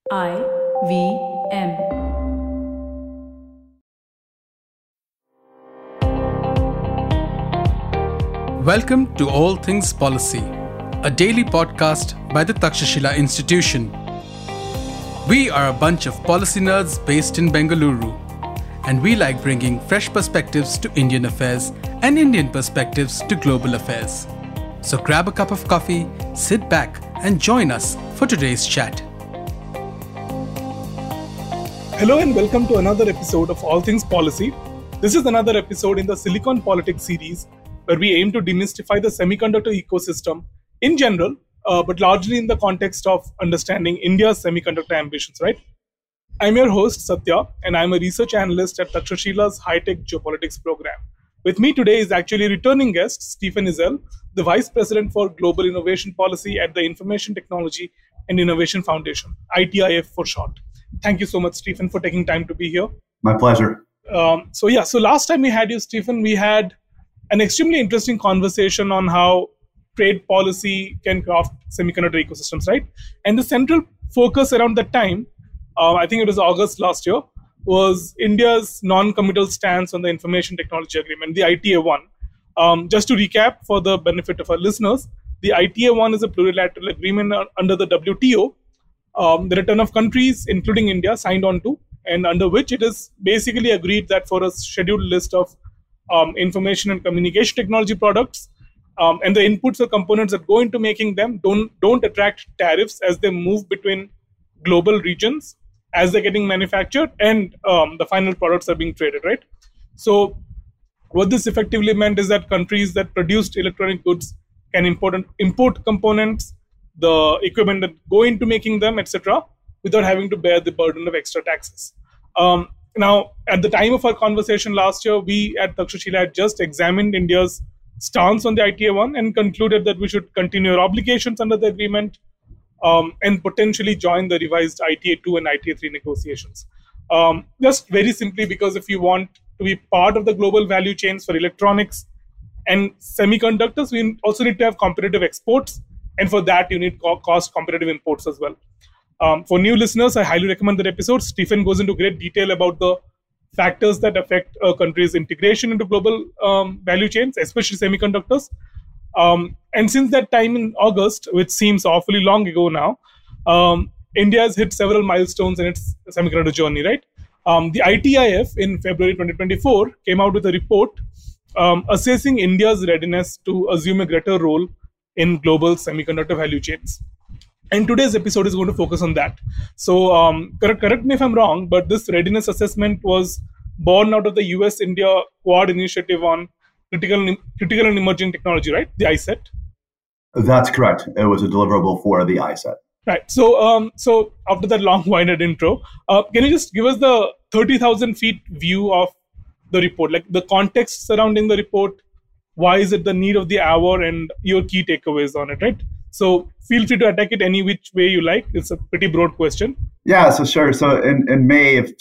IVM. Welcome to All Things Policy, a daily podcast by the Takshashila Institution. We are a bunch of policy nerds based in Bengaluru, and we like bringing fresh perspectives to Indian affairs and Indian perspectives to global affairs. So grab a cup of coffee, sit back, and join us for today's chat. Hello and welcome to another episode of All Things Policy. This is another episode in the Silicon Politics series where we aim to demystify the semiconductor ecosystem in general, but largely in the context of understanding India's semiconductor ambitions, right? I'm your host, Satya, and I'm a research analyst at Takshashila's High-Tech Geopolitics program. With me today is actually returning guest, Stephen Ezell, the Vice President for Global Innovation Policy at the Information Technology and Innovation Foundation, ITIF for short. Thank you so much, Stephen, for taking time to be here. My pleasure. So last time we had you, Stephen, we had an extremely interesting conversation on how trade policy can craft semiconductor ecosystems, right? And the central focus around that time, I think it was August last year, was India's non-committal stance on the Information Technology Agreement, the ITA-1. Just to recap for the benefit of our listeners, the ITA-1 is a plurilateral agreement under the WTO that a ton of countries, including India, signed on to, and under which it is basically agreed that for a scheduled list of information and communication technology products, and the inputs or components that go into making them don't attract tariffs as they move between global regions as they're getting manufactured and the final products are being traded, right? So what this effectively meant is that countries that produced electronic goods can import components, the equipment that go into making them, etc., without having to bear the burden of extra taxes. Now, at the time of our conversation last year, we at Takshashila had just examined India's stance on the ITA-1 and concluded that we should continue our obligations under the agreement and potentially join the revised ITA-2 and ITA-3 negotiations. Just very simply because if you want to be part of the global value chains for electronics and semiconductors, we also need to have competitive exports. And for that, you need cost competitive imports as well. For new listeners, I highly recommend that episode. Stephen goes into great detail about the factors that affect a country's integration into global value chains, especially semiconductors. And since that time in August, which seems awfully long ago now, India has hit several milestones in its semiconductor journey, right? The ITIF in February 2024 came out with a report assessing India's readiness to assume a greater role in global semiconductor value chains. And today's episode is going to focus on that. So correct me if I'm wrong, but this readiness assessment was born out of the US-India Quad Initiative on Critical and Emerging Technology, right? The ICET. That's correct. It was a deliverable for the ICET. Right. So after that long-winded intro, can you just give us the 30,000 feet view of the report, like the context surrounding the report? Why is it the need of the hour and your key takeaways on it, right? So feel free to attack it any which way you like. It's a pretty broad question. Yeah, so sure. So in May of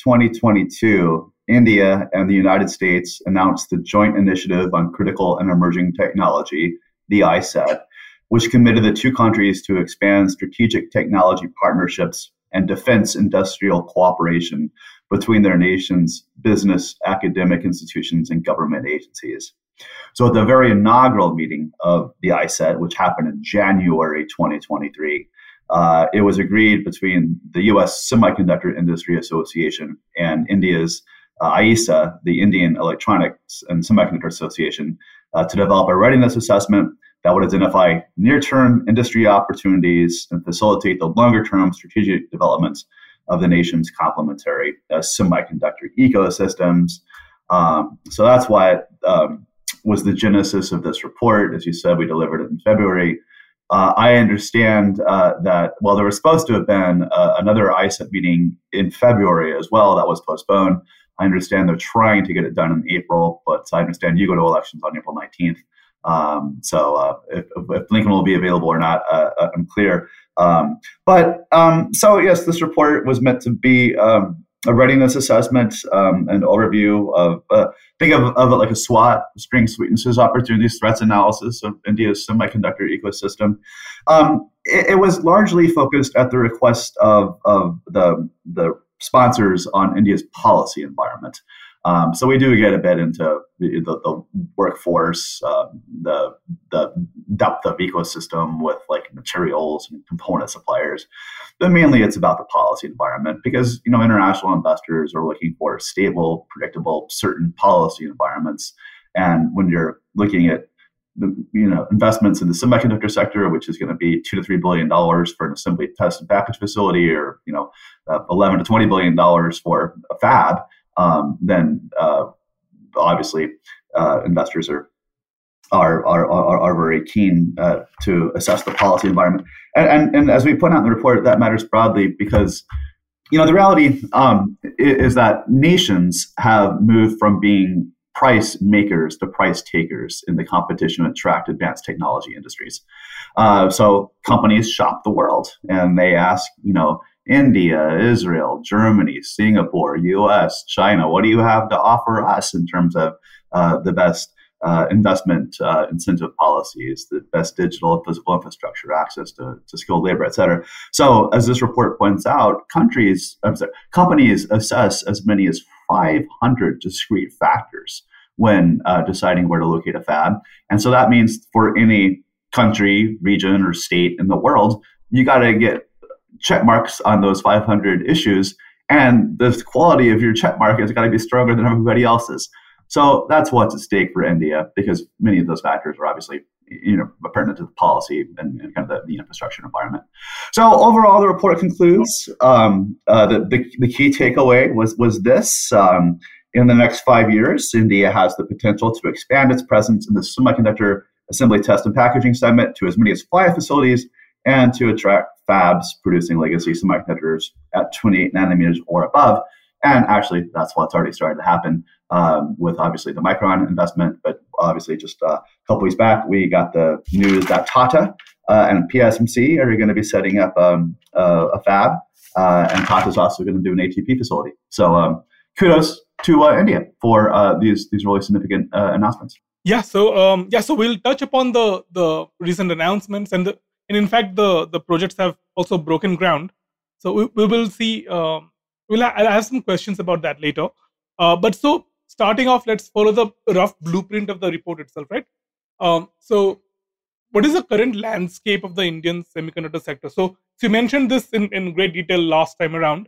2022, India and the United States announced the Joint Initiative on Critical and Emerging Technology, the ICET, which committed the two countries to expand strategic technology partnerships and defense industrial cooperation between their nations' business, academic institutions, and government agencies. So at the very inaugural meeting of the ICET, which happened in January 2023, it was agreed between the U.S. Semiconductor Industry Association and India's IESA, the Indian Electronics and Semiconductor Association, to develop a readiness assessment that would identify near-term industry opportunities and facilitate the longer-term strategic developments of the nation's complementary semiconductor ecosystems. So that's why was the genesis of this report. As you said, we delivered it in February. I understand that, well, there was supposed to have been another ICET meeting in February as well that was postponed. I understand they're trying to get it done in April, but I understand you go to elections on April 19th. So if Lincoln will be available or not, I'm clear. So yes, this report was meant to be a readiness assessment, an overview of think of it like a SWOT, strengths, weaknesses, opportunities, threats analysis of India's semiconductor ecosystem. It was largely focused at the request of the sponsors on India's policy environment. So we do get a bit into the workforce, the depth of ecosystem with like materials and component suppliers. But mainly it's about the policy environment because, international investors are looking for stable, predictable, certain policy environments. And when you're looking at investments in the semiconductor sector, which is going to be $2 to $3 billion for an assembly test and package facility, or $11 to $20 billion for a fab, then obviously investors are very keen to assess the policy environment. And as we point out in the report, that matters broadly because the reality is that nations have moved from being price makers to price takers in the competition to attract advanced technology industries. So companies shop the world and they ask, India, Israel, Germany, Singapore, US, China, what do you have to offer us in terms of the best investment incentive policies, the best digital and physical infrastructure, access to skilled labor, et cetera. So as this report points out, companies assess as many as 500 discrete factors when deciding where to locate a fab. And so that means for any country, region, or state in the world, you got to get check marks on those 500 issues. And the quality of your check mark has got to be stronger than everybody else's. So that's what's at stake for India, because many of those factors are obviously pertinent to the policy and kind of the infrastructure environment. So overall, the report concludes the key takeaway was this. In the next 5 years, India has the potential to expand its presence in the semiconductor assembly, test, and packaging segment to as many as 5 facilities and to attract fabs producing legacy semiconductors at 28 nanometers or above. And actually, that's what's already started to happen with obviously the Micron investment. But obviously, just a couple weeks back, we got the news that Tata and PSMC are going to be setting up a fab, and Tata is also going to do an ATP facility. So kudos to India for these really significant announcements. Yeah. So we'll touch upon the recent announcements, and in fact the projects have also broken ground. So we will see. I'll have some questions about that later. But so starting off, let's follow the rough blueprint of the report itself, right? So what is the current landscape of the Indian semiconductor sector? So you mentioned this in great detail last time around.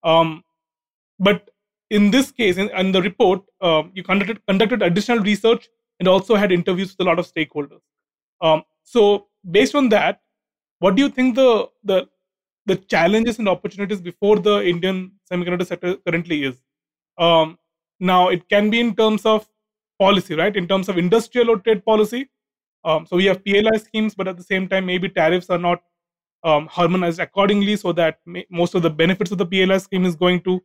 But in this case, in the report, you conducted additional research and also had interviews with a lot of stakeholders. So based on that, what do you think the challenges and opportunities before the Indian semiconductor sector currently is? Now, it can be in terms of policy, right? In terms of industrial or trade policy. So we have PLI schemes, but at the same time, maybe tariffs are not harmonized accordingly, so that most of the benefits of the PLI scheme is going to,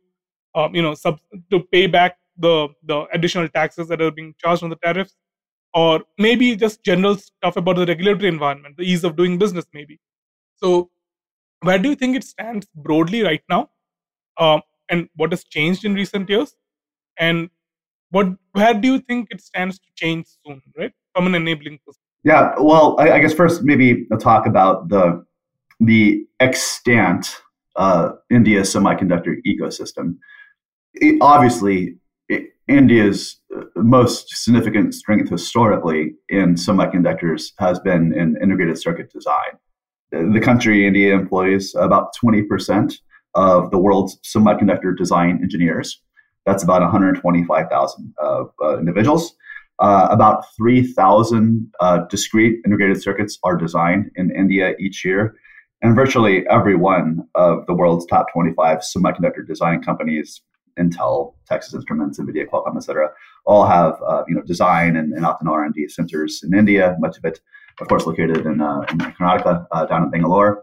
to pay back the additional taxes that are being charged on the tariffs, or maybe just general stuff about the regulatory environment, the ease of doing business, maybe. So where do you think it stands broadly right now? And what has changed in recent years? And where do you think it stands to change soon, right? From an enabling perspective. Yeah, well, I guess first maybe I'll talk about the extant India's semiconductor ecosystem. Obviously, India's most significant strength historically in semiconductors has been in integrated circuit design. The country, India, employs about 20% of the world's semiconductor design engineers. That's about 125,000 individuals. About 3,000 discrete integrated circuits are designed in India each year. And virtually every one of the world's top 25 semiconductor design companies, Intel, Texas Instruments, NVIDIA, Qualcomm, et cetera, all have design and often R&D centers in India, much of it, of course, located in Karnataka, down in Bangalore.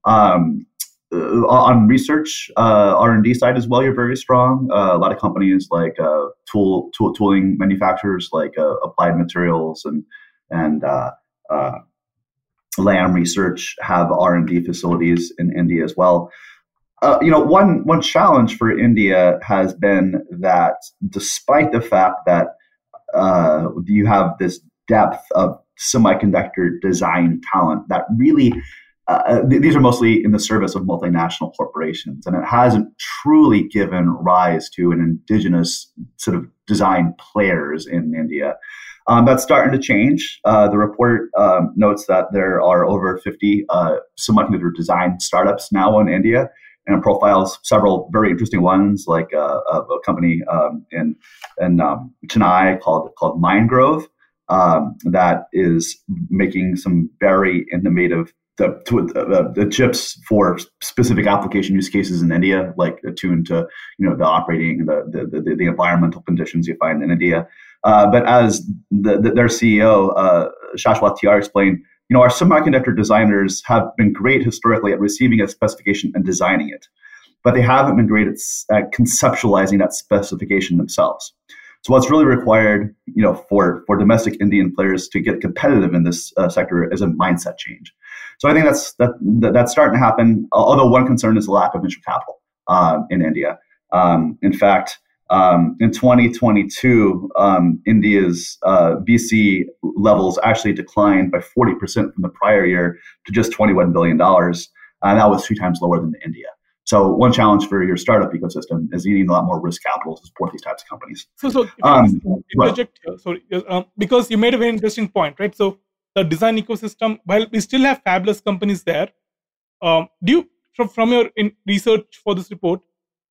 On research, R&D side as well, you're very strong. A lot of companies like tooling manufacturers like Applied Materials and Lam Research have R&D facilities in India as well. One challenge for India has been that despite the fact that you have this depth of semiconductor design talent that really these are mostly in the service of multinational corporations, and it hasn't truly given rise to an indigenous sort of design players in India. That's starting to change. The report notes that there are over 50 semiconductor design startups now in India, and it profiles several very interesting ones, like a company in Chennai called Mindgrove that is making some very innovative the chips for specific application use cases in India, like attuned to the operating the environmental conditions you find in India. But as their CEO Shashwat Tiar explained, our semiconductor designers have been great historically at receiving a specification and designing it, but they haven't been great at conceptualizing that specification themselves. So what's really required, for domestic Indian players to get competitive in this sector is a mindset change. So I think that's starting to happen. Although one concern is the lack of venture capital in India. In fact, in 2022, India's VC levels actually declined by 40% from the prior year to just $21 billion. And that was 3 times lower than India. So one challenge for your startup ecosystem is you need a lot more risk capital to support these types of companies. So interject here, sorry, because you made a very interesting point, right? So the design ecosystem, while we still have fabulous companies there, do you, from your research for this report,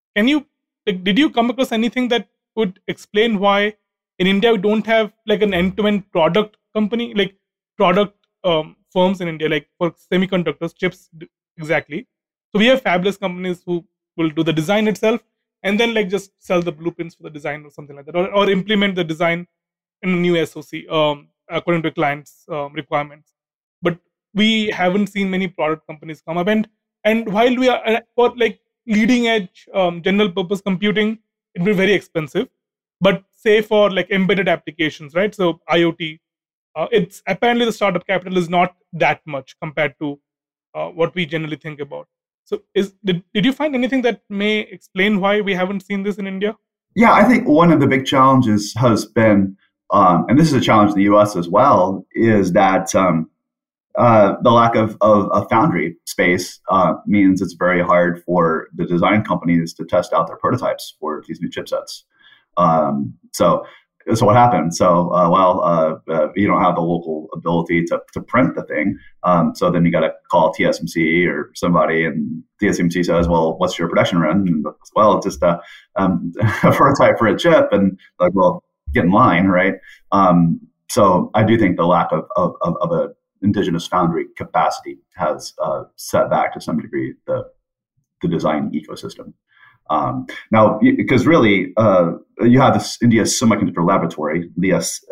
did you come across anything that would explain why in India we don't have like an end-to-end product company, like product firms in India, like for semiconductors, chips exactly? So we have fabulous companies who will do the design itself and then like just sell the blueprints for the design or something like that, or implement the design in a new SOC according to clients' requirements. But we haven't seen many product companies come up. And while we are for like leading edge general purpose computing, it will be very expensive. But say for like embedded applications, right? So IoT, it's apparently the startup capital is not that much compared to what we generally think about. So did you find anything that may explain why we haven't seen this in India? Yeah, I think one of the big challenges has been, and this is a challenge in the US as well, is that the lack of foundry space means it's very hard for the design companies to test out their prototypes for these new chipsets. So what happened? So you don't have the local ability to print the thing. So then you got to call TSMC or somebody, and TSMC says, "Well, what's your production run?" And, well, it's just a prototype for a chip, and like, well, get in line, right? So I do think the lack of a indigenous foundry capacity has set back to some degree the design ecosystem. Now, because really, you have this India Semiconductor Laboratory, the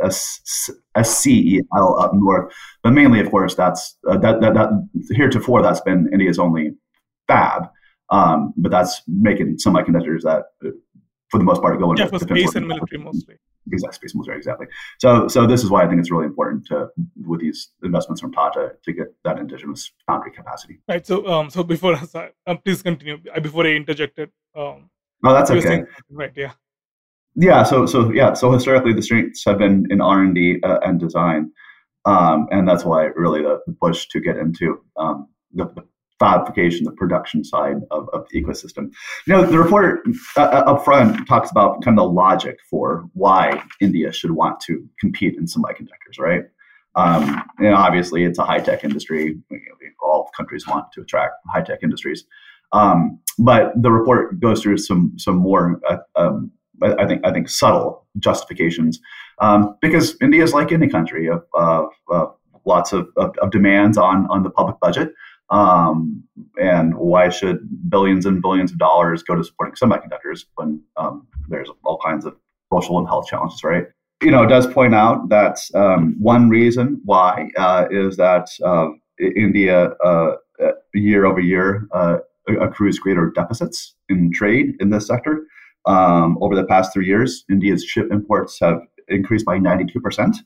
SCEL up north, but mainly, of course, that's that heretofore that's been India's only fab, but that's making semiconductors that, for the most part, go into for space and military mostly. Exactly, space and military, exactly. So this is why I think it's really important with these investments from Tata to get that indigenous foundry capacity. Right. So before please continue. Before I interjected. Oh, that's okay. Right. Yeah. Yeah. So historically, the strengths have been in R&D and design, and that's why really the push to get into the fabrication, the production side of the ecosystem. The report up front talks about kind of the logic for why India should want to compete in semiconductors, right? Obviously, it's a high-tech industry. All countries want to attract high-tech industries. But the report goes through some more, I think, subtle justifications, because India is like any country of lots of demands on the public budget. And why should billions and billions of dollars go to supporting semiconductors when there's all kinds of social and health challenges, right? It does point out that one reason why is that India year over year accrues greater deficits in trade in this sector. Over the past 3 years, India's chip imports have increased by 92%.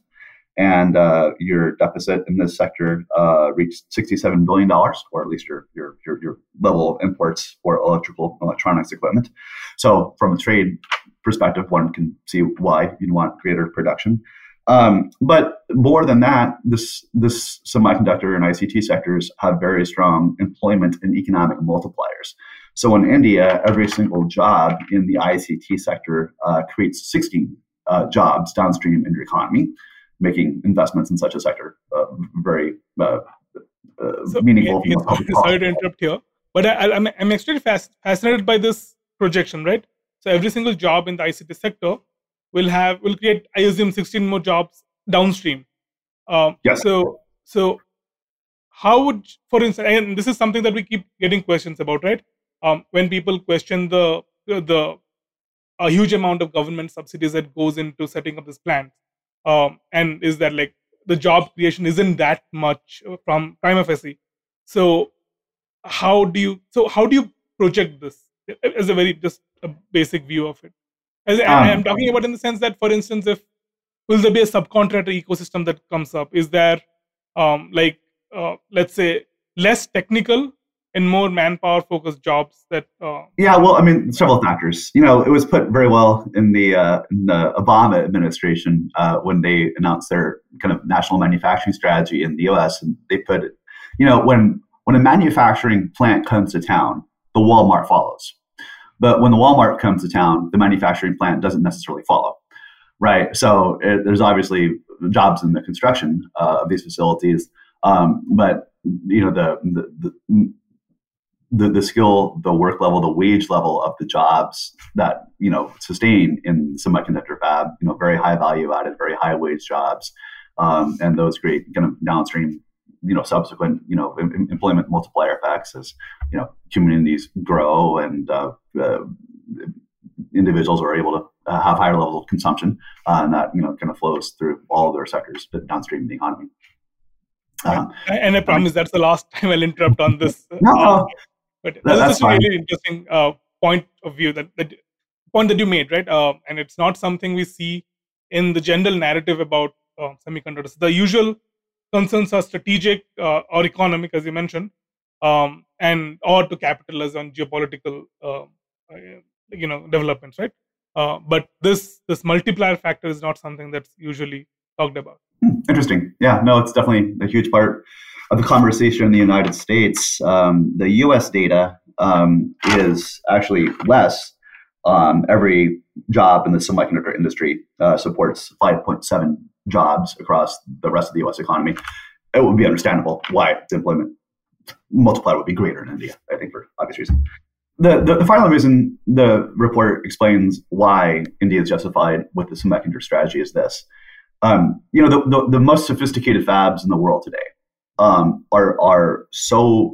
and your deficit in this sector reached $67 billion, or at least your level of imports for electronics equipment. So from a trade perspective, one can see why you'd want greater production. But more than that, this semiconductor and ICT sectors have very strong employment and economic multipliers. So in India, every single job in the ICT sector creates 16 jobs downstream in your economy, making investments in such a sector very meaningful. Sorry to interrupt here, but I'm extremely fascinated by this projection, right? So every single job in the ICT sector will create, I assume, 16 more jobs downstream. Yes. So how would, for instance, and this is something that we keep getting questions about, right? When people question the huge amount of government subsidies that goes into setting up this plant, and is that like the job creation isn't that much from prima facie. So how do you project this as a basic view of it? I'm talking about in the sense that, for instance, will there be a subcontractor ecosystem that comes up? Is there let's say less technical and more manpower focused jobs that Yeah, well, I mean, several factors. It was put very well in the Obama administration when they announced their kind of national manufacturing strategy in the US, and they put it, when a manufacturing plant comes to town, the Walmart follows. But when the Walmart comes to town, the manufacturing plant doesn't necessarily follow, right? So there's obviously jobs in the construction of these facilities, but the skill, the work level, the wage level of the jobs that sustain in semiconductor fab, very high value added, very high wage jobs, and those create kind of downstream, subsequent, employment multiplier effects as communities grow and individuals are able to have higher levels of consumption, and that kind of flows through all of their sectors, but downstream in the economy. And I promise that's the last time I'll interrupt on this. But this is a really interesting point of view that you made, right? And it's not something we see in the general narrative about semiconductors. The usual concerns are strategic or economic, as you mentioned, or to capitalize on geopolitical, developments, right? But this multiplier factor is not something that's usually talked about. Interesting. Yeah, no, it's definitely a huge part of the conversation in the United States. The U.S. data is actually less. Every job in the semiconductor industry supports 5.7 jobs across the rest of the U.S. economy. It would be understandable why the employment multiplier would be greater in India, I think, for obvious reasons. The final reason the report explains why India is justified with the semiconductor strategy is this. The most sophisticated fabs in the world today are so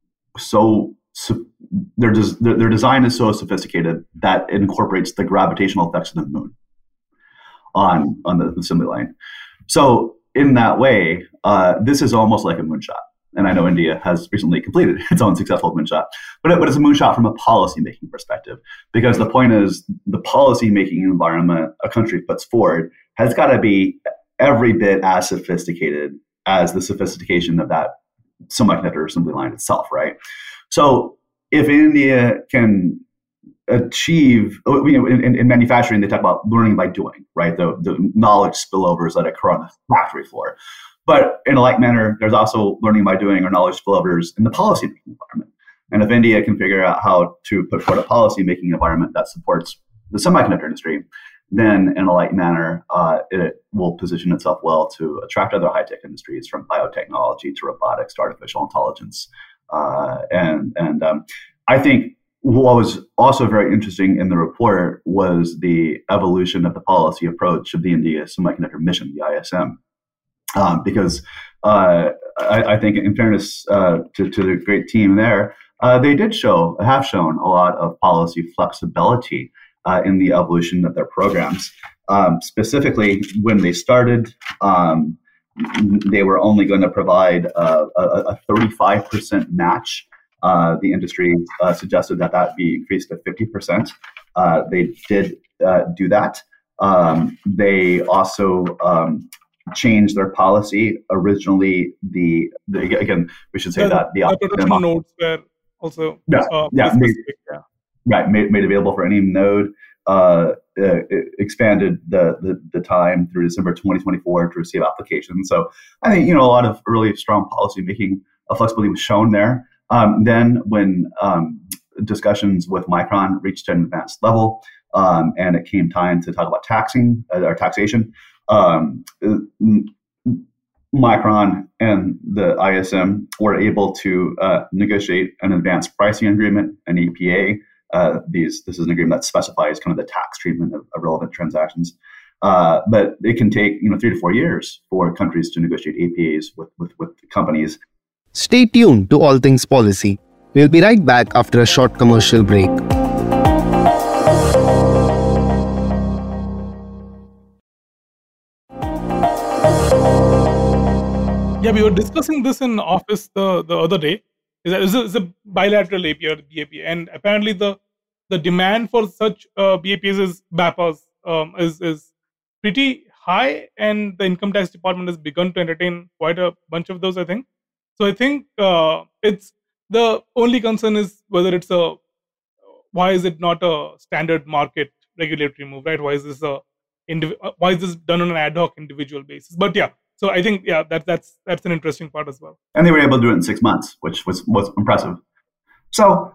their design is so sophisticated that it incorporates the gravitational effects of the moon on the assembly line. So in that way, this is almost like a moonshot. And I know India has recently completed its own successful moonshot, but it's a moonshot from a policy-making perspective, because the point is the policy-making environment a country puts forward has got to be every bit as sophisticated as the sophistication of that semiconductor assembly line itself, right? So if India can achieve, in manufacturing, they talk about learning by doing, right? The knowledge spillovers that occur on the factory floor. But in a like manner, there's also learning by doing or knowledge spillovers in the policy-making environment. And if India can figure out how to put forward a policy-making environment that supports the semiconductor industry, then in a like manner, it will position itself well to attract other high-tech industries, from biotechnology to robotics to artificial intelligence. I think what was also very interesting in the report was the evolution of the policy approach of the India Semiconductor Mission, the ISM. Because I think, in fairness to the great team there, they have shown a lot of policy flexibility in the evolution of their programs. Specifically, when they started, they were only going to provide a 35% match. The industry suggested that be increased to 50%. They did do that. They also change their policy. Originally, again, we should say that the production nodes were also specific, made available for any node. Expanded the time through December 2024 to receive applications. So I think a lot of really strong policy making flexibility was shown there. Then when discussions with Micron reached an advanced level, and it came time to talk about taxation, Micron and the ISM were able to negotiate an advanced pricing agreement, an APA. This is an agreement that specifies kind of the tax treatment of relevant transactions. But it can take 3 to 4 years for countries to negotiate APAs with companies. Stay tuned to All Things Policy. We'll be right back after a short commercial break. Yeah, we were discussing this in office the other day. Is a bilateral APA or BAPA, and apparently the demand for such BAPAs is pretty high, and the income tax department has begun to entertain quite a bunch of those, I think. So I think it's the only concern is whether why is it not a standard market regulatory move, right? Why is this done on an ad hoc individual basis? But yeah. So I think, that's an interesting part as well. And they were able to do it in 6 months, which was impressive. So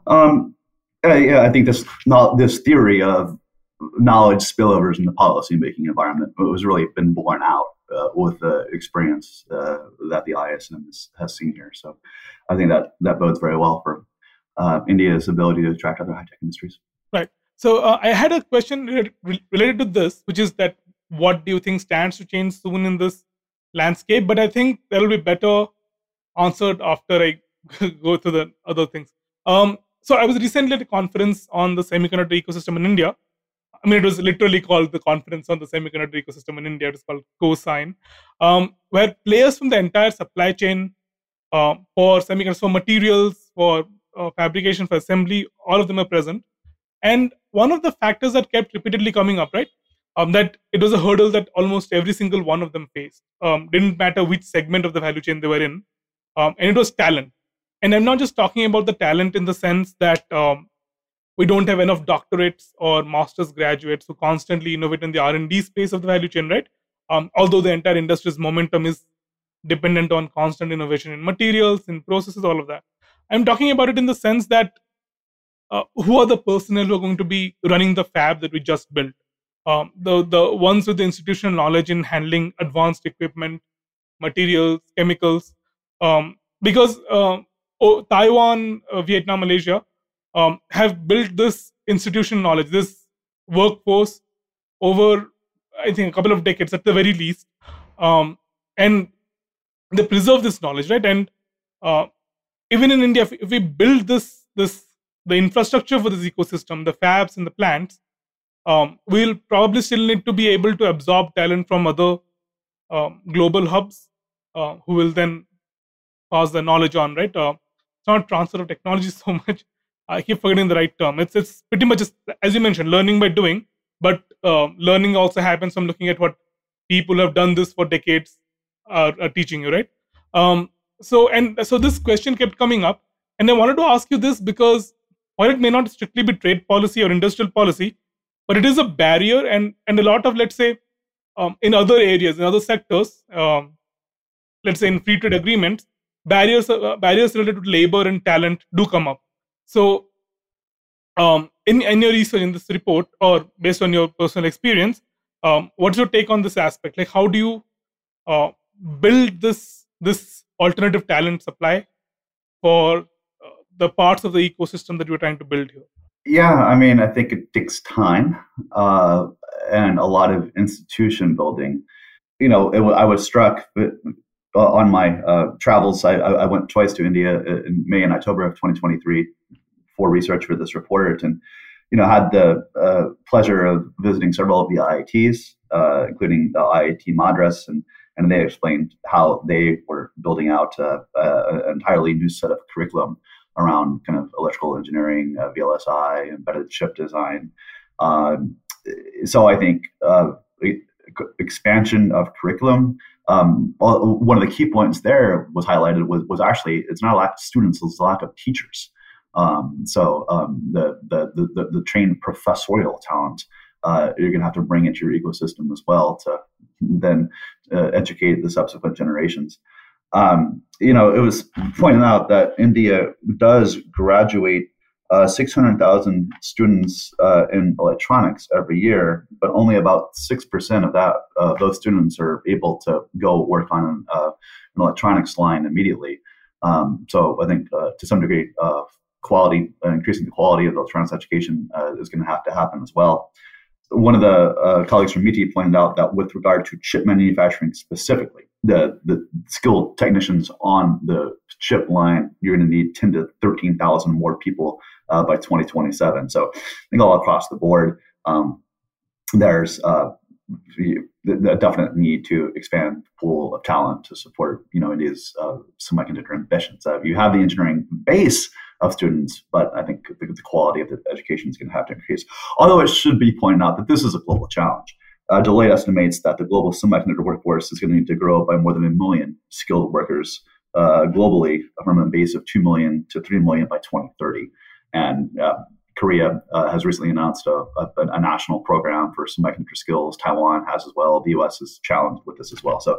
I think this theory of knowledge spillovers in the policy-making environment was really been borne out with the experience that the ISM has seen here. So I think that bodes very well for India's ability to attract other high-tech industries. Right. So I had a question related to this, which is that what do you think stands to change soon in this landscape? But I think that will be better answered after I go through the other things. So I was recently at a conference on the semiconductor ecosystem in India. I mean, it was literally called the Conference on the Semiconductor Ecosystem in India. It was called CoSign, where players from the entire supply chain for semiconductors, for materials, for fabrication, for assembly, all of them are present. And one of the factors that kept repeatedly coming up, right, that it was a hurdle that almost every single one of them faced. Didn't matter which segment of the value chain they were in, and it was talent. And I'm not just talking about the talent in the sense that we don't have enough doctorates or master's graduates who constantly innovate in the R&D space of the value chain, right? Although the entire industry's momentum is dependent on constant innovation in materials, in processes, all of that. I'm talking about it in the sense that who are the personnel who are going to be running the fab that we just built? The ones with the institutional knowledge in handling advanced equipment, materials, chemicals, because Taiwan, Vietnam, Malaysia have built this institutional knowledge, this workforce over, I think, a couple of decades at the very least, and they preserve this knowledge, right? And even in India, if we build the infrastructure for this ecosystem, the fabs and the plants, we'll probably still need to be able to absorb talent from other global hubs who will then pass the knowledge on, right? It's not transfer of technology so much. I keep forgetting the right term. It's pretty much, as you mentioned, learning by doing, but learning also happens from looking at what people who have done this for decades are teaching you, right? So this question kept coming up, and I wanted to ask you this because while it may not strictly be trade policy or industrial policy, but it is a barrier, and a lot of, let's say, in other areas, in other sectors, let's say in free trade agreements, barriers related to labor and talent do come up. So, in your research in this report, or based on your personal experience, what's your take on this aspect? Like, how do you build this alternative talent supply for the parts of the ecosystem that you're trying to build here? Yeah, I mean, I think it takes time and a lot of institution building. I was struck on my travels. I went twice to India in May and October of 2023 for research for this report, and had the pleasure of visiting several of the IITs, including the IIT Madras, and they explained how they were building out an entirely new set of curriculum around kind of electrical engineering, VLSI, embedded chip design. So I think expansion of curriculum one of the key points there was highlighted was actually it's not a lack of students, it's a lack of teachers. The trained professorial talent you're going to have to bring into your ecosystem as well to then educate the subsequent generations. It was pointed out that India does graduate 600,000 students in electronics every year, but only about 6% of those students are able to go work on an electronics line immediately. So I think to some degree, increasing the quality of electronics education is going to have to happen as well. One of the colleagues from MITI pointed out that with regard to chip manufacturing specifically, the skilled technicians on the chip line, you're going to need 10 to 13,000 more people by 2027. So I think all across the board, there's the definite need to expand the pool of talent to support India's semiconductor ambitions. You have the engineering base of students, but I think the quality of the education is going to have to increase. Although it should be pointed out that this is a global challenge. Deloitte estimates that the global semiconductor workforce is going to need to grow by more than 1 million skilled workers globally, from a base of 2 million to 3 million by 2030. And Korea has recently announced a national program for semiconductor skills. Taiwan has as well. The U.S. is challenged with this as well. So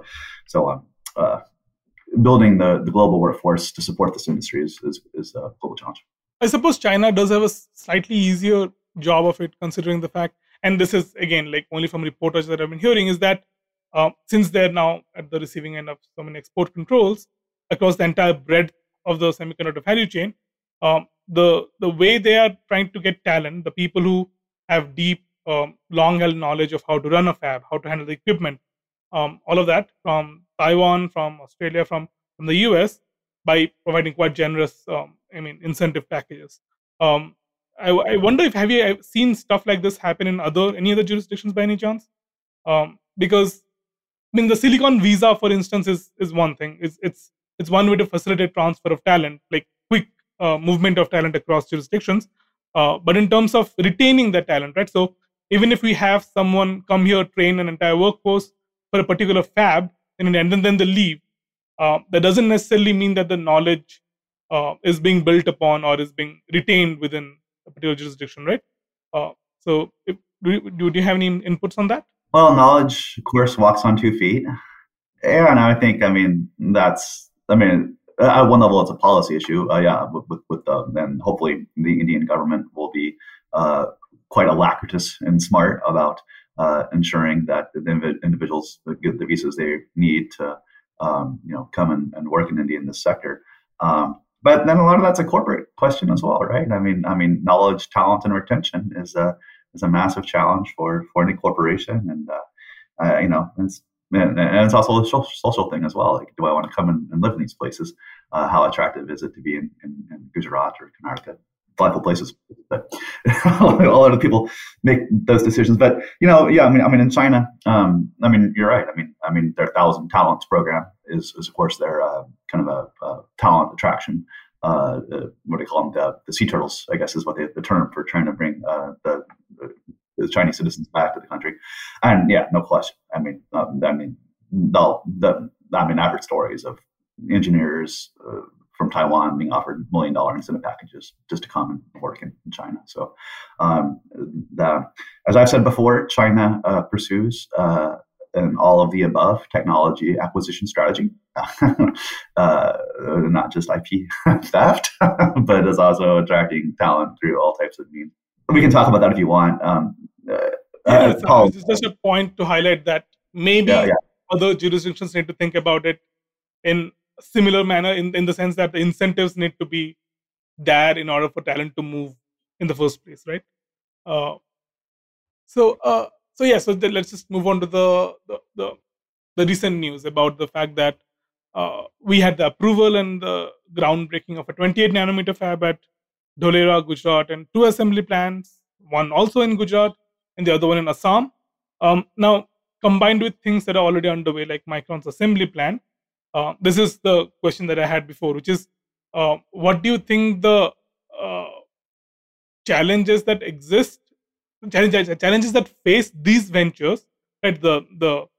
building the global workforce to support this industry is a global challenge. I suppose China does have a slightly easier job of it, considering the fact, and this is again like only from reporters that I've been hearing, is that since they're now at the receiving end of so many export controls across the entire breadth of the semiconductor value chain, the way they are trying to get talent, the people who have deep, long-held knowledge of how to run a fab, how to handle the equipment, all of that from Taiwan, from Australia, from the US, by providing quite generous, incentive packages. I wonder if have you seen stuff like this happen in any other jurisdictions by any chance? Because the Silicon Visa, for instance, is one thing. It's one way to facilitate transfer of talent, like quick movement of talent across jurisdictions. But in terms of retaining that talent, right? So even if we have someone come here, train an entire workforce for a particular fab, and then they leave, that doesn't necessarily mean that the knowledge is being built upon or is being retained within a particular jurisdiction, right? Do you have any inputs on that? Well, knowledge, of course, walks on 2 feet. Yeah, and I think, that's, at one level, it's a policy issue. Then hopefully the Indian government will be quite alacritous and smart about ensuring that the individuals get the visas they need to, come and work in India in this sector. But then a lot of that's a corporate question as well, right? Knowledge, talent, and retention is a massive challenge for any corporation, and it's also a social thing as well. Like, do I want to come and live in these places? How attractive is it to be in Gujarat or Karnataka? Delightful places, but a lot of people make those decisions. But in China, you're right. Their 1,000 Talents program is of course their kind of a talent attraction. What do they call them? The sea turtles, I guess, is what the term for trying to bring the Chinese citizens back to the country. And yeah, no question. I've heard stories of engineers from Taiwan being offered $1 million incentive packages just to come and work in China. So, as I've said before, China pursues an all of the above technology acquisition strategy, not just IP theft, but is also attracting talent through all types of means. We can talk about that if you want. It's just a point to highlight that maybe other jurisdictions need to think about it in a similar manner, in the sense that the incentives need to be there in order for talent to move in the first place, right? Let's just move on to the recent news about the fact that we had the approval and the groundbreaking of a 28 nanometer fab at Dholera, Gujarat, and 2 assembly plants, one also in Gujarat and the other one in Assam. Now, combined with things that are already underway, like Micron's assembly plant, this is the question that I had before, which is, what do you think the challenges that exist, challenges that face these ventures, right? The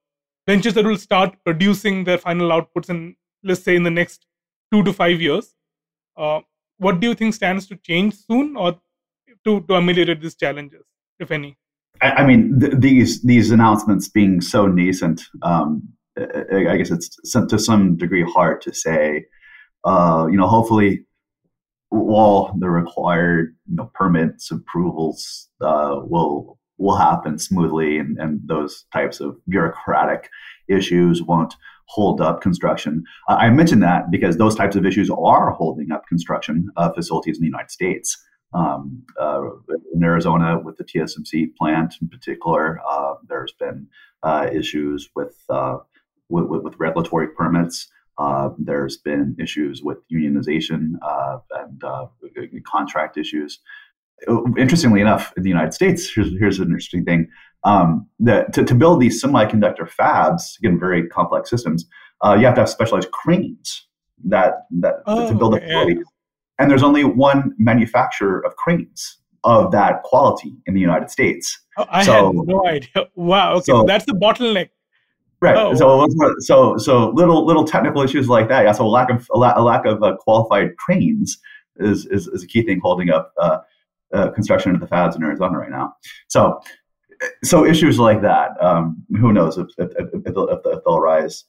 ventures that will start producing their final outputs in, let's say, in the next 2 to 5 years. What do you think stands to change soon, or to ameliorate these challenges, if any? I mean, these announcements being so nascent, I guess it's to some degree hard to say. Hopefully, all the required permits, approvals will happen smoothly, and those types of bureaucratic issues won't hold up construction. I mention that because those types of issues are holding up construction facilities in the United States. In Arizona, with the TSMC plant in particular, there's been issues with regulatory permits. There's been issues with unionization and contract issues. Interestingly enough, in the United States, here's an interesting thing: that to build these semiconductor fabs, again, very complex systems, you have to have specialized cranes to build the facilities. And there's only one manufacturer of cranes of that quality in the United States. I had no idea. Wow. Okay, so that's the bottleneck. Right. Oh. So little technical issues like that. Yeah. So a lack of qualified cranes is a key thing holding up construction of the fabs in Arizona right now. So issues like that. Who knows if they'll rise.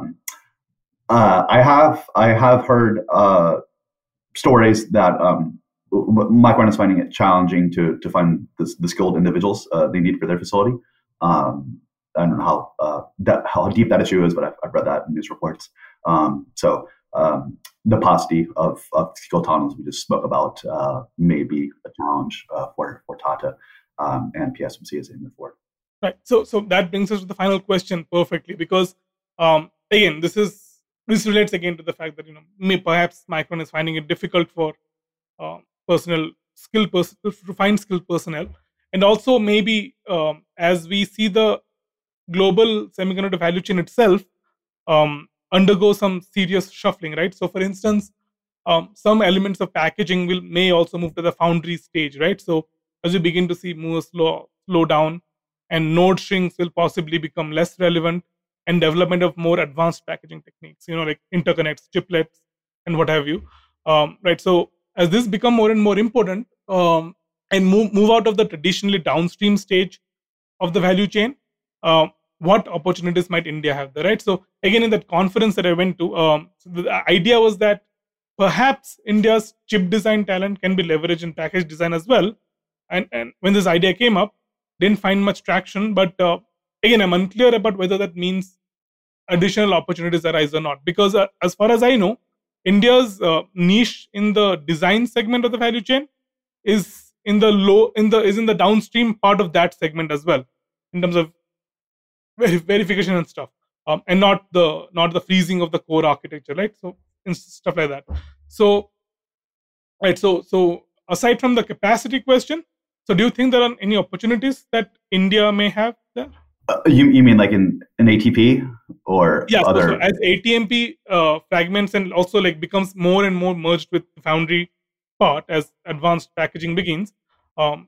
I have heard stories that Micron is finding it challenging to find the skilled individuals they need for their facility. I don't know how deep that issue is, but I've read that in news reports. The paucity of skilled talent we just spoke about may be a challenge for Tata and PSMC as they move forward. Right. So that brings us to the final question perfectly, because again, this relates again to the fact that perhaps Micron is finding it difficult for to find skilled personnel, and also maybe as we see the global semiconductor value chain itself undergo some serious shuffling, right? So, for instance, some elements of packaging may also move to the foundry stage, right? So, as we begin to see Moore's law slow down, and node shrinks will possibly become less relevant, and development of more advanced packaging techniques, like interconnects, chiplets, and what have you, right? So, as this become more and more important, and move out of the traditionally downstream stage of the value chain, what opportunities might India have there, right? So again, in that conference that I went to, the idea was that perhaps India's chip design talent can be leveraged in package design as well. And when this idea came up, didn't find much traction. But again, I'm unclear about whether that means additional opportunities arise or not. Because as far as I know, India's niche in the design segment of the value chain is in the downstream part of that segment as well, in terms of verification and stuff, and not the freezing of the core architecture, right? So stuff like that. So right. So aside from the capacity question, so do you think there are any opportunities that India may have there? You mean like in ATP or other? So as ATMP fragments and also becomes more and more merged with the foundry part as advanced packaging begins. As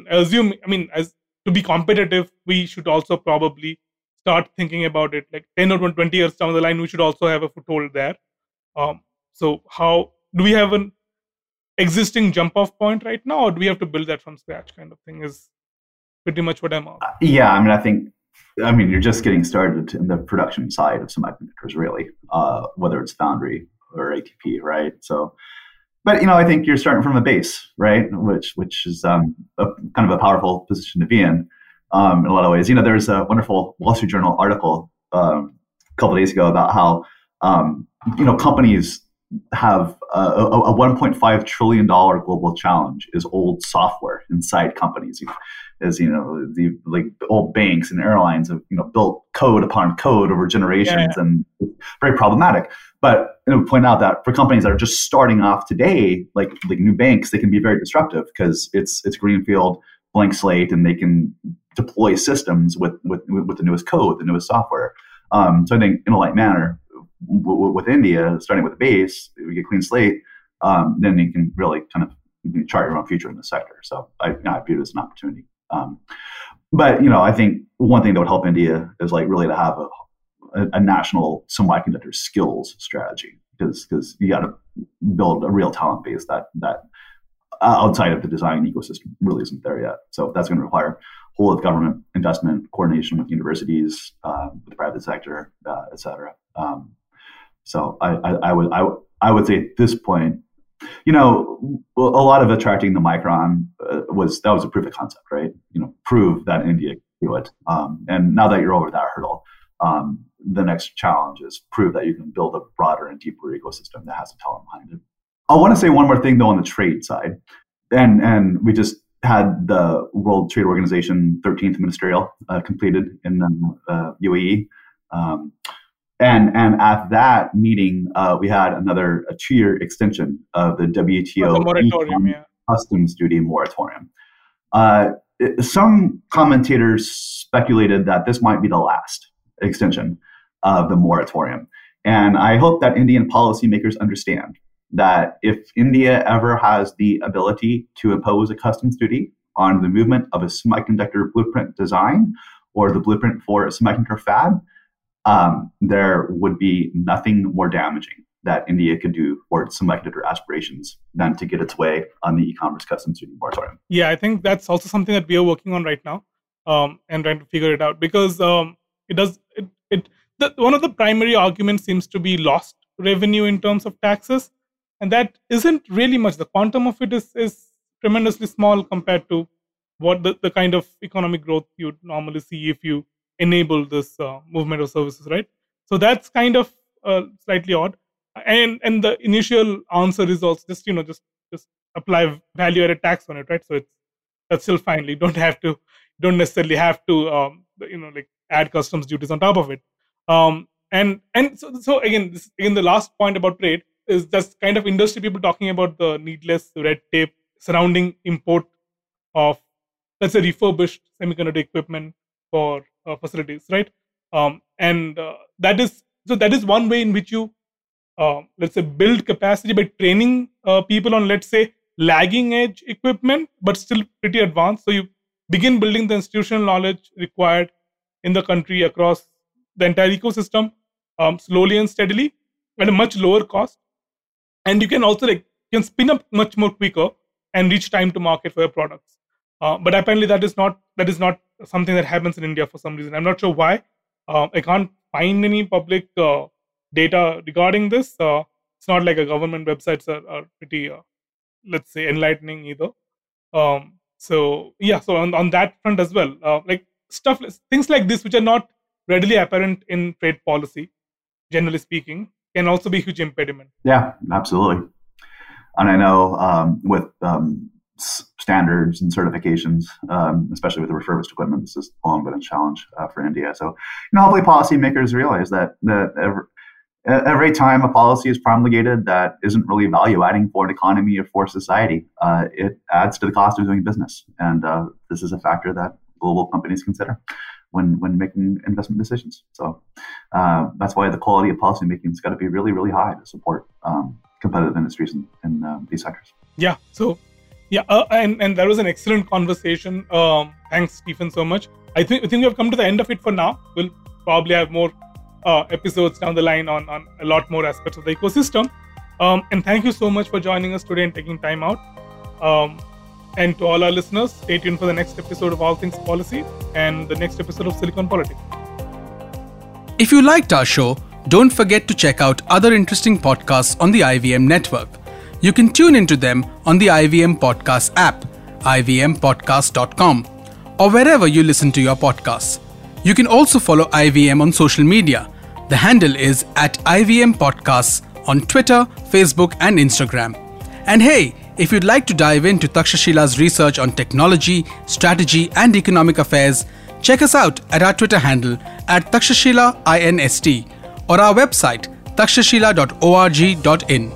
to be competitive, we should also probably start thinking about it 10 or 20 years down the line. We should also have a foothold there. So how do we have an existing jump-off point right now, or do we have to build that from scratch? Kind of thing is pretty much what I'm on. I mean, you're just getting started in the production side of semiconductors, really, whether it's foundry or ATP, right? So, but I think you're starting from a base, right? Which is kind of a powerful position to be in a lot of ways. There's a wonderful Wall Street Journal article a couple of days ago about how companies have a $1.5 trillion global challenge is old software inside companies. As the old banks and airlines have built code upon code over generations, and it's very problematic. But point out that for companies that are just starting off today, like new banks, they can be very disruptive because it's greenfield, blank slate, and they can deploy systems with the newest code, the newest software. So I think in a like manner, with India, starting with a base, we get clean slate, then you can really kind of chart your own future in the sector. So I view it as an opportunity. But I think one thing that would help India is really to have a national semiconductor skills strategy, because you got to build a real talent base that outside of the design ecosystem really isn't there yet. So that's going to require whole of government investment, coordination with universities, with the private sector, et cetera. So I would say at this point, a lot of attracting the Micron was a proof of concept, right? Prove that India can do it. And now that you're over that hurdle, the next challenge is prove that you can build a broader and deeper ecosystem that has a talent behind it. I want to say one more thing though on the trade side, and we just had the World Trade Organization 13th ministerial completed in UAE. And at that meeting, we had a 2-year extension of the WTO moratorium, customs duty moratorium. Some commentators speculated that this might be the last extension of the moratorium. And I hope that Indian policymakers understand that if India ever has the ability to impose a customs duty on the movement of a semiconductor blueprint design or the blueprint for a semiconductor fab, there would be nothing more damaging that India could do for its semiconductor aspirations than to get its way on the e-commerce customs duty moratorium. Yeah, I think that's also something that we are working on right now, and trying to figure it out, because one of the primary arguments seems to be lost revenue in terms of taxes, and that isn't really much. The quantum of it is tremendously small compared to what the kind of economic growth you'd normally see if you enable this movement of services, right? So that's kind of slightly odd. And the initial answer is also just apply value-added tax on it, right? So that's still fine. You don't necessarily have to add customs duties on top of it. So again, the last point about trade is just kind of industry people talking about the needless red tape surrounding import of, let's say, refurbished semiconductor equipment for facilities, right? That is one way in which you, let's say, build capacity by training people on, let's say, lagging edge equipment, but still pretty advanced. So you begin building the institutional knowledge required in the country across the entire ecosystem, slowly and steadily at a much lower cost. And you can also can spin up much more quicker and reach time to market for your products. But apparently that is not something that happens in India for some reason. I'm not sure why. I can't find any public data regarding this. It's not like a government websites are pretty, let's say, enlightening either. So on that front as well, things like this, which are not readily apparent in trade policy, generally speaking, can also be a huge impediment. Yeah, absolutely. And I know with standards and certifications, especially with the refurbished equipment, this has long been a challenge for India. So, hopefully policymakers realize that every time a policy is promulgated that isn't really value adding for an economy or for society, it adds to the cost of doing business. And this is a factor that global companies consider when making investment decisions. So that's why the quality of policymaking has got to be really, really high to support competitive industries in these sectors. Yeah. So, and that was an excellent conversation. Thanks, Stephen, so much. I think we have come to the end of it for now. We'll probably have more episodes down the line on a lot more aspects of the ecosystem. And thank you so much for joining us today and taking time out. And to all our listeners, stay tuned for the next episode of All Things Policy and the next episode of Silicon Politics. If you liked our show, don't forget to check out other interesting podcasts on the IVM network. You can tune into them on the IVM Podcast app, ivmpodcast.com, or wherever you listen to your podcasts. You can also follow IVM on social media. The handle is @IVM Podcasts on Twitter, Facebook, and Instagram. And hey, if you'd like to dive into Takshashila's research on technology, strategy, and economic affairs, check us out at our Twitter handle @TakshashilaINST or our website takshashila.org.in.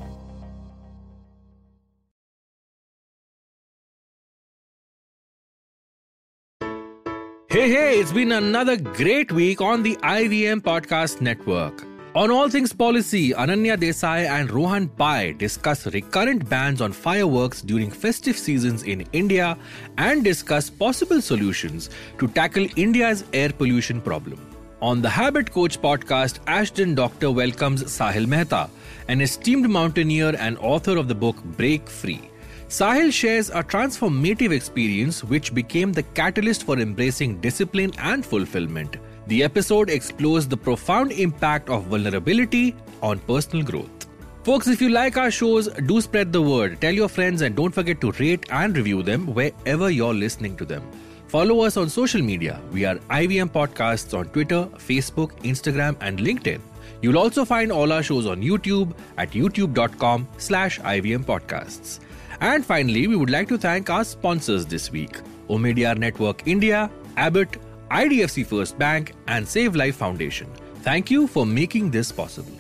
Hey, it's been another great week on the IVM Podcast Network. On All Things Policy, Ananya Desai and Rohan Pai discuss recurrent bans on fireworks during festive seasons in India and discuss possible solutions to tackle India's air pollution problem. On the Habit Coach podcast, Ashton Doctor welcomes Sahil Mehta, an esteemed mountaineer and author of the book Break Free. Sahil shares a transformative experience which became the catalyst for embracing discipline and fulfillment. The episode explores the profound impact of vulnerability on personal growth. Folks, if you like our shows, do spread the word. Tell your friends and don't forget to rate and review them wherever you're listening to them. Follow us on social media. We are IVM Podcasts on Twitter, Facebook, Instagram and LinkedIn. You'll also find all our shows on YouTube at youtube.com/IVM Podcasts. And finally, we would like to thank our sponsors this week: Omidyar Network India, Abbott, IDFC First Bank and Save Life Foundation. Thank you for making this possible.